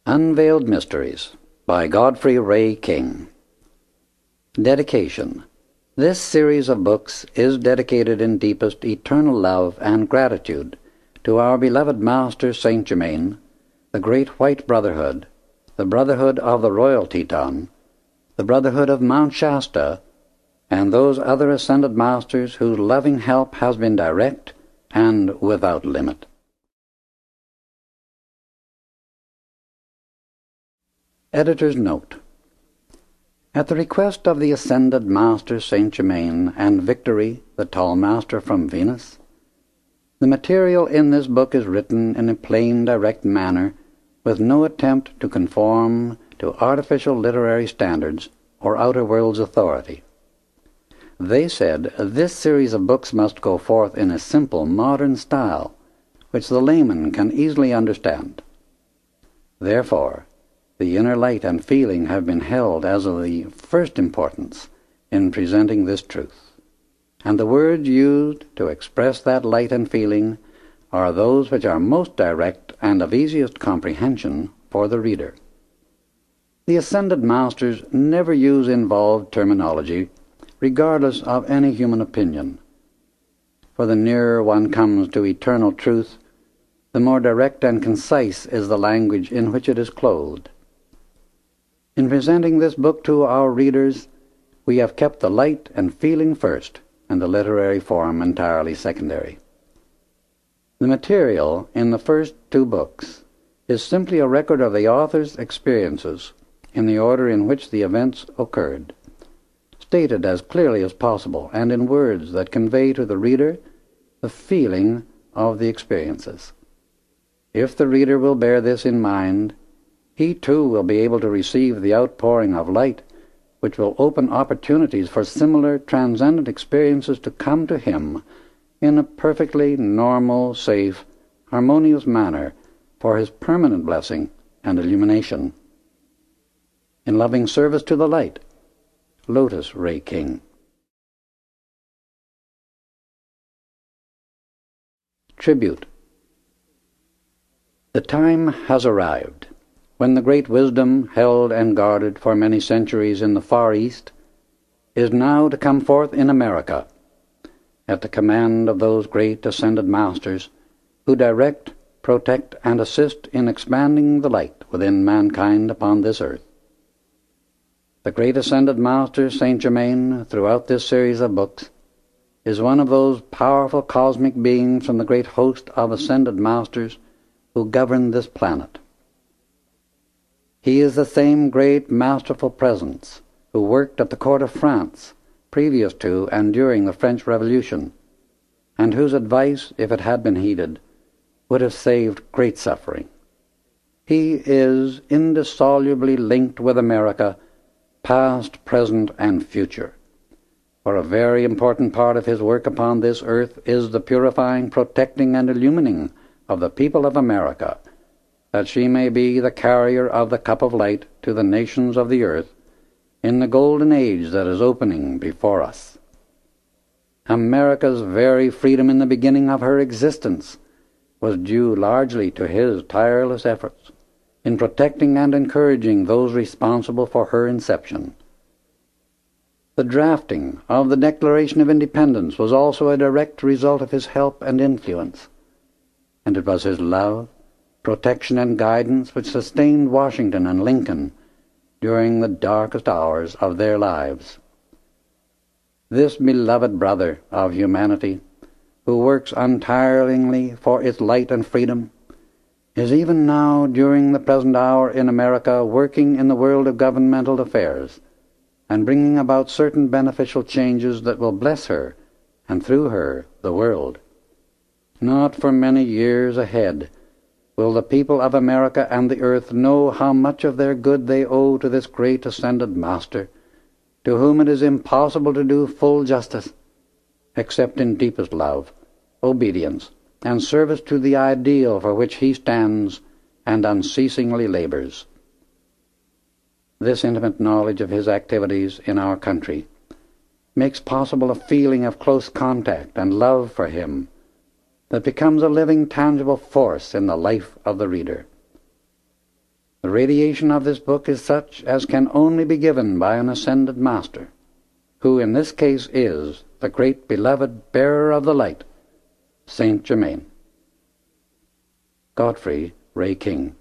Unveiled Mysteries by Godfrey Ray King. Dedication. This series of books is dedicated in deepest eternal love and gratitude to our beloved Master Saint Germain, the Great White Brotherhood, the Brotherhood of the Royal Teton, the Brotherhood of Mount Shasta, and those other ascended masters whose loving help has been direct and without limit. Editor's Note. At the request of the ascended Master Saint Germain and Victory, the Tall Master from Venus, the material in this book is written in a plain, direct manner, with no attempt to conform to artificial literary standards or outer world's authority. They said this series of books must go forth in a simple, modern style, which the layman can easily understand. Therefore, the inner light and feeling have been held as of the first importance in presenting this truth, and the words used to express that light and feeling are those which are most direct and of easiest comprehension for the reader. The ascended masters never use involved terminology, regardless of any human opinion, for the nearer one comes to eternal truth, the more direct and concise is the language in which it is clothed. In presenting this book to our readers, we have kept the light and feeling first, and the literary form entirely secondary. The material in the first two books is simply a record of the author's experiences in the order in which the events occurred, stated as clearly as possible and in words that convey to the reader the feeling of the experiences. If the reader will bear this in mind, he too will be able to receive the outpouring of light, which will open opportunities for similar transcendent experiences to come to him in a perfectly normal, safe, harmonious manner for his permanent blessing and illumination. In loving service to the light, Lotus Ray King. Tribute. The time has arrived when the great wisdom held and guarded for many centuries in the Far East is now to come forth in America, at the command of those great ascended masters who direct, protect, and assist in expanding the light within mankind upon this earth. The great ascended Master Saint Germain, throughout this series of books, is one of those powerful cosmic beings from the great host of ascended masters who govern this planet. He is the same great masterful presence who worked at the court of France previous to and during the French Revolution, and whose advice, if it had been heeded, would have saved great suffering. He is indissolubly linked with America, past, present, and future, for a very important part of his work upon this earth is the purifying, protecting, and illumining of the people of America, that she may be the carrier of the cup of light to the nations of the earth in the golden age that is opening before us. America's very freedom in the beginning of her existence was due largely to his tireless efforts in protecting and encouraging those responsible for her inception. The drafting of the Declaration of Independence was also a direct result of his help and influence, and it was his love, protection, and guidance which sustained Washington and Lincoln during the darkest hours of their lives. This beloved brother of humanity, who works untiringly for its light and freedom, is even now, during the present hour in America, working in the world of governmental affairs and bringing about certain beneficial changes that will bless her, and through her, the world. Not for many years ahead will the people of America and the earth know how much of their good they owe to this great ascended Master, to whom it is impossible to do full justice, except in deepest love, obedience, and service to the ideal for which he stands and unceasingly labors. This intimate knowledge of his activities in our country makes possible a feeling of close contact and love for him that becomes a living, tangible force in the life of the reader. The radiation of this book is such as can only be given by an ascended master, who in this case is the great beloved bearer of the light, Saint Germain. Godfrey Ray King.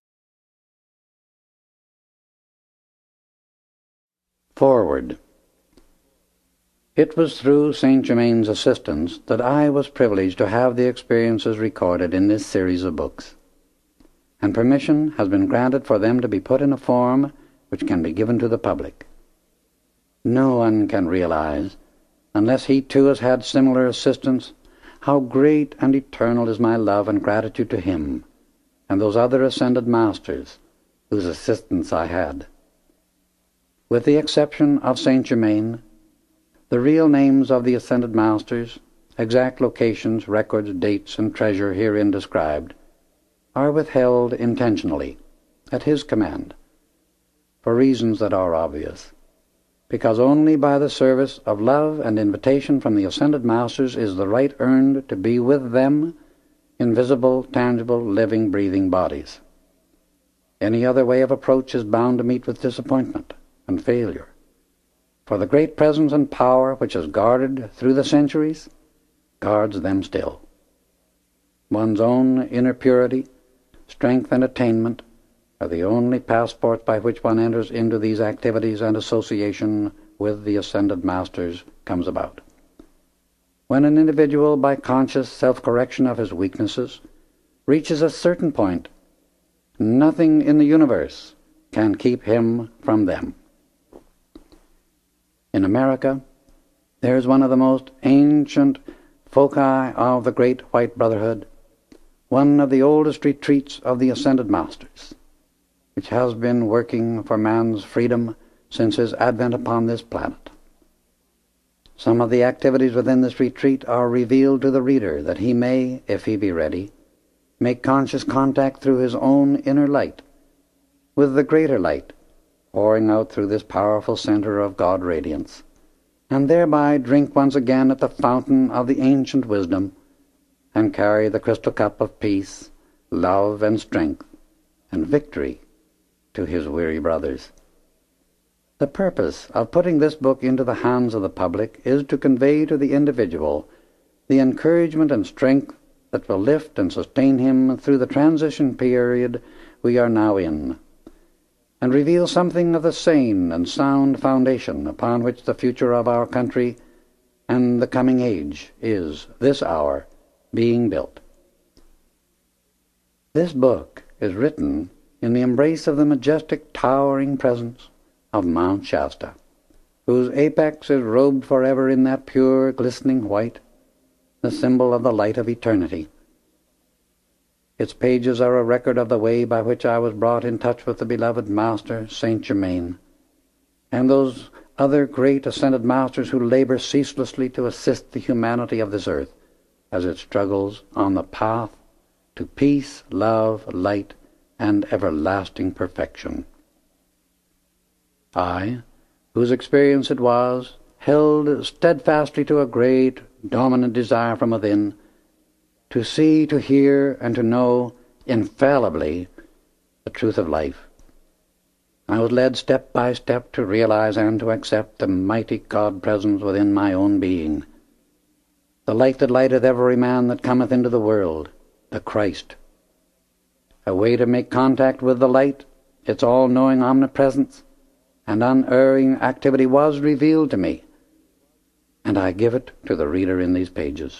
Forward. It was through Saint Germain's assistance that I was privileged to have the experiences recorded in this series of books, and permission has been granted for them to be put in a form which can be given to the public. No one can realize, unless he too has had similar assistance, how great and eternal is my love and gratitude to him and those other ascended masters whose assistance I had. With the exception of Saint Germain, the real names of the ascended masters, exact locations, records, dates, and treasure herein described, are withheld intentionally, at his command, for reasons that are obvious, because only by the service of love and invitation from the ascended masters is the right earned to be with them in visible, tangible, living, breathing bodies. Any other way of approach is bound to meet with disappointment and failure, for the great presence and power which has guarded through the centuries guards them still. One's own inner purity, strength, and attainment are the only passports by which one enters into these activities and association with the ascended masters comes about. When an individual, by conscious self-correction of his weaknesses, reaches a certain point, nothing in the universe can keep him from them. In America, there is one of the most ancient foci of the Great White Brotherhood, one of the oldest retreats of the Ascended Masters, which has been working for man's freedom since his advent upon this planet. Some of the activities within this retreat are revealed to the reader that he may, if he be ready, make conscious contact through his own inner light with the greater light pouring out through this powerful center of God radiance, and thereby drink once again at the fountain of the ancient wisdom and carry the crystal cup of peace, love, and strength, and victory to his weary brothers. The purpose of putting this book into the hands of the public is to convey to the individual the encouragement and strength that will lift and sustain him through the transition period we are now in, and reveal something of the sane and sound foundation upon which the future of our country and the coming age is, this hour, being built. This book is written in the embrace of the majestic, towering presence of Mount Shasta, whose apex is robed forever in that pure, glistening white, the symbol of the light of eternity. Its pages are a record of the way by which I was brought in touch with the beloved Master, Saint Germain, and those other great ascended masters who labor ceaselessly to assist the humanity of this earth as it struggles on the path to peace, love, light, and everlasting perfection. I, whose experience it was, held steadfastly to a great, dominant desire from within, to see, to hear, and to know infallibly the truth of life. I was led step by step to realize and to accept the mighty God-presence within my own being, the light that lighteth every man that cometh into the world, the Christ. A way to make contact with the light, its all-knowing omnipresence and unerring activity was revealed to me, and I give it to the reader in these pages.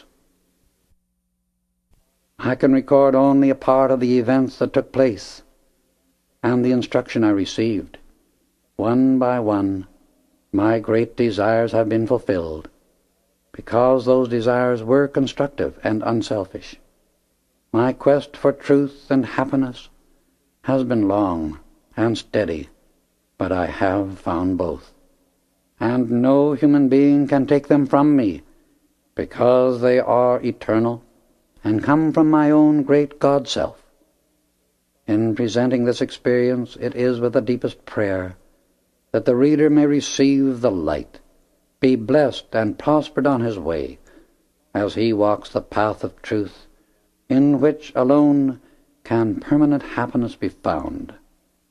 I can record only a part of the events that took place and the instruction I received. One by one, my great desires have been fulfilled, because those desires were constructive and unselfish. My quest for truth and happiness has been long and steady, but I have found both, and no human being can take them from me, because they are eternal and come from my own great God-self. In presenting this experience, it is with the deepest prayer that the reader may receive the light, be blessed and prospered on his way, as he walks the path of truth, in which alone can permanent happiness be found,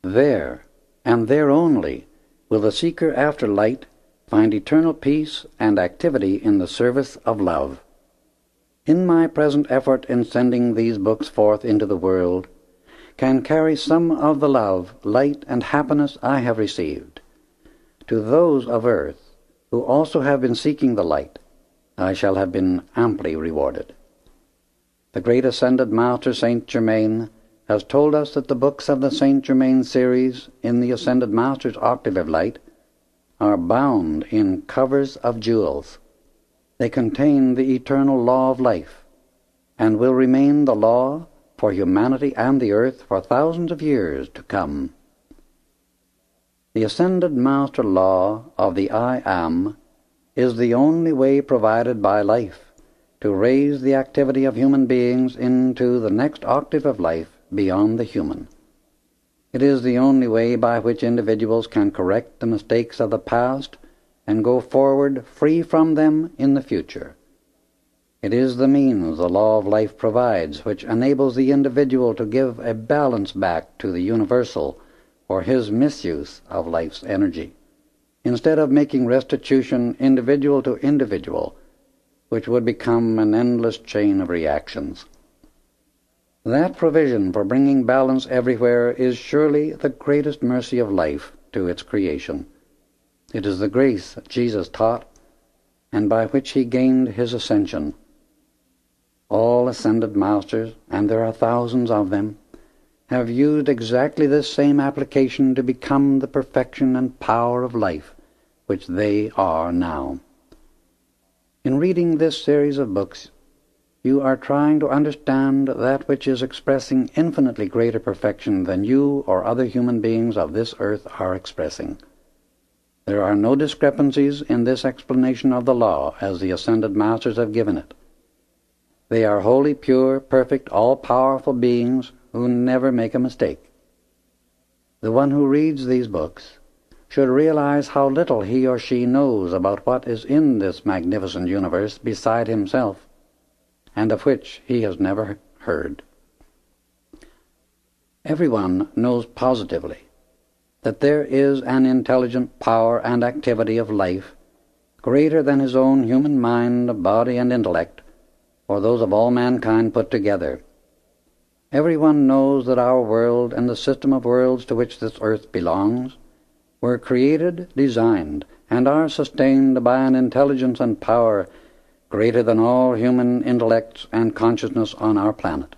There, and there only, will the seeker after light find eternal peace and activity in the service of love. In my present effort in sending these books forth into the world, can carry some of the love, light, and happiness I have received. To those of earth who also have been seeking the light, I shall have been amply rewarded. The great ascended Master Saint Germain has told us that the books of the Saint Germain series in the Ascended Master's Octave of Light are bound in covers of jewels. They contain the eternal law of life, and will remain the law for humanity and the earth for thousands of years to come. The Ascended Master Law of the I Am is the only way provided by life to raise the activity of human beings into the next octave of life beyond the human. It is the only way by which individuals can correct the mistakes of the past and go forward free from them in the future. It is the means the law of life provides which enables the individual to give a balance back to the universal for his misuse of life's energy, instead of making restitution individual to individual, which would become an endless chain of reactions. That provision for bringing balance everywhere is surely the greatest mercy of life to its creation. It is the grace Jesus taught, and by which he gained his ascension. All ascended masters, and there are thousands of them, have used exactly this same application to become the perfection and power of life which they are now. In reading this series of books, you are trying to understand that which is expressing infinitely greater perfection than you or other human beings of this earth are expressing. There are no discrepancies in this explanation of the law as the Ascended Masters have given it. They are wholly pure, perfect, all-powerful beings who never make a mistake. The one who reads these books should realize how little he or she knows about what is in this magnificent universe beside himself, and of which he has never heard. Everyone knows positively that there is an intelligent power and activity of life greater than his own human mind, body, and intellect, or those of all mankind put together. Everyone knows that our world and the system of worlds to which this earth belongs were created, designed, and are sustained by an intelligence and power greater than all human intellects and consciousness on our planet.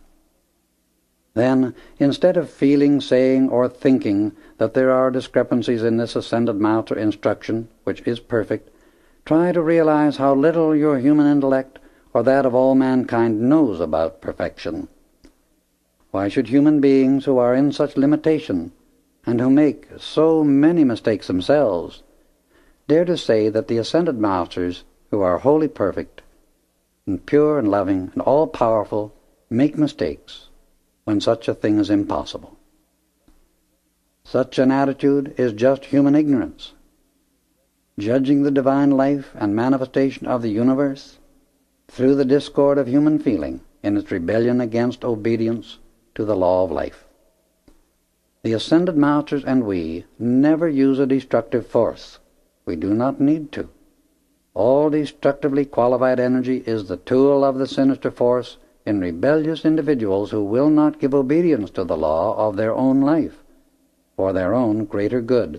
Then, instead of feeling, saying, or thinking that there are discrepancies in this Ascended Master instruction, which is perfect, try to realize how little your human intellect or that of all mankind knows about perfection. Why should human beings who are in such limitation and who make so many mistakes themselves dare to say that the Ascended Masters, who are wholly perfect and pure and loving and all-powerful, make mistakes when such a thing is impossible? Such an attitude is just human ignorance, judging the divine life and manifestation of the universe through the discord of human feeling in its rebellion against obedience to the law of life. The Ascended Masters and we never use a destructive force. We do not need to. All destructively qualified energy is the tool of the sinister force in rebellious individuals who will not give obedience to the law of their own life for their own greater good.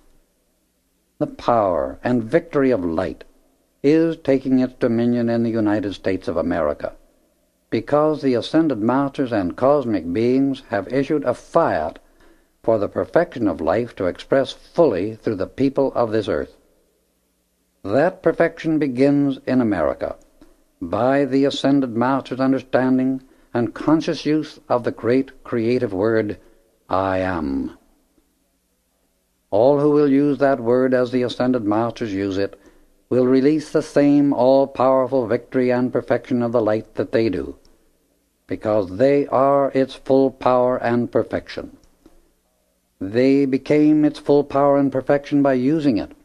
The power and victory of light is taking its dominion in the United States of America, because the Ascended Masters and cosmic beings have issued a fiat for the perfection of life to express fully through the people of this earth. That perfection begins in America, by the Ascended Master's understanding and conscious use of the great creative word, I am. All who will use that word as the Ascended Masters use it will release the same all-powerful victory and perfection of the light that they do, because they are its full power and perfection. They became its full power and perfection by using it.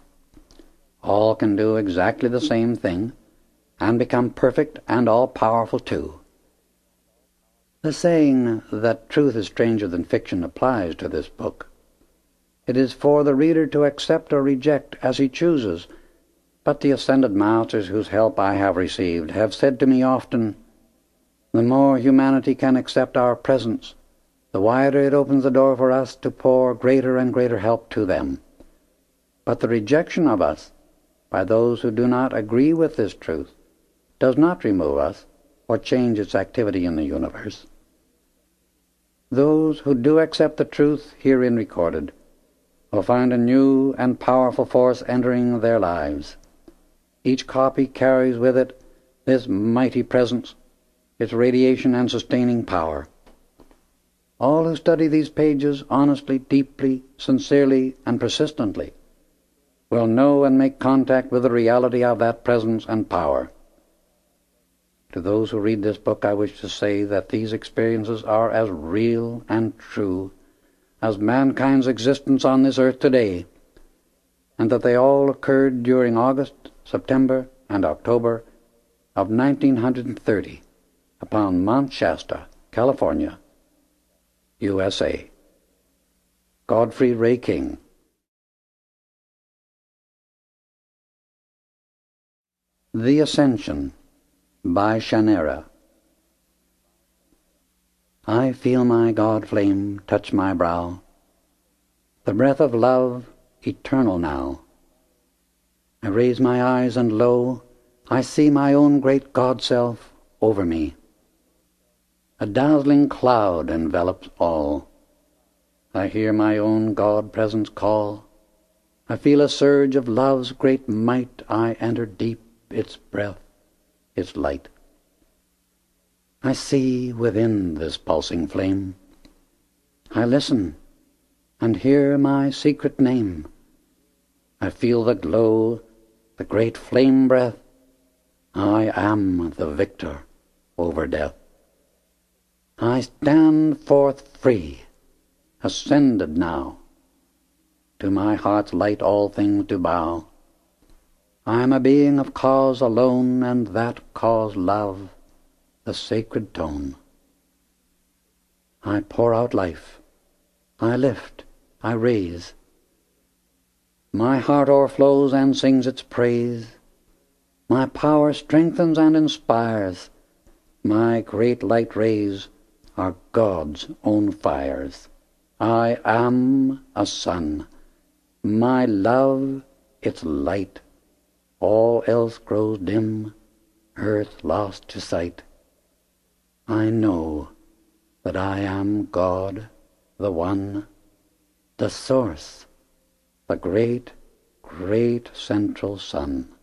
All can do exactly the same thing and become perfect and all-powerful too. The saying that truth is stranger than fiction applies to this book. It is for the reader to accept or reject as he chooses, but the ascended masters whose help I have received have said to me often, the more humanity can accept our presence, the wider it opens the door for us to pour greater and greater help to them. But the rejection of us by those who do not agree with this truth does not remove us or change its activity in the universe. Those who do accept the truth herein recorded will find a new and powerful force entering their lives. Each copy carries with it this mighty presence, its radiation and sustaining power. All who study these pages honestly, deeply, sincerely, and persistently will know and make contact with the reality of that presence and power. To those who read this book, I wish to say that these experiences are as real and true as mankind's existence on this earth today, and that they all occurred during August, September, and October of 1930 upon Mount Shasta, California, USA. Godfrey Ray King. The Ascension by Shannara. I feel my God flame touch my brow, the breath of love eternal now. I raise my eyes and lo, I see my own great God-self over me. A dazzling cloud envelops all. I hear my own God-presence call. I feel a surge of love's great might. I enter deep its breath, its light. I see within this pulsing flame. I listen and hear my secret name. I feel the glow, the great flame breath. I am the victor over death. I stand forth free, ascended now. To my heart's light all things do bow. I am a being of cause alone, and that cause love, the sacred tone. I pour out life, I lift, I raise. My heart o'erflows and sings its praise. My power strengthens and inspires. My great light rays are God's own fires. I am a sun. My love, its light. All else grows dim, earth lost to sight. I know that I am God, the One, the Source, the great, great central Sun.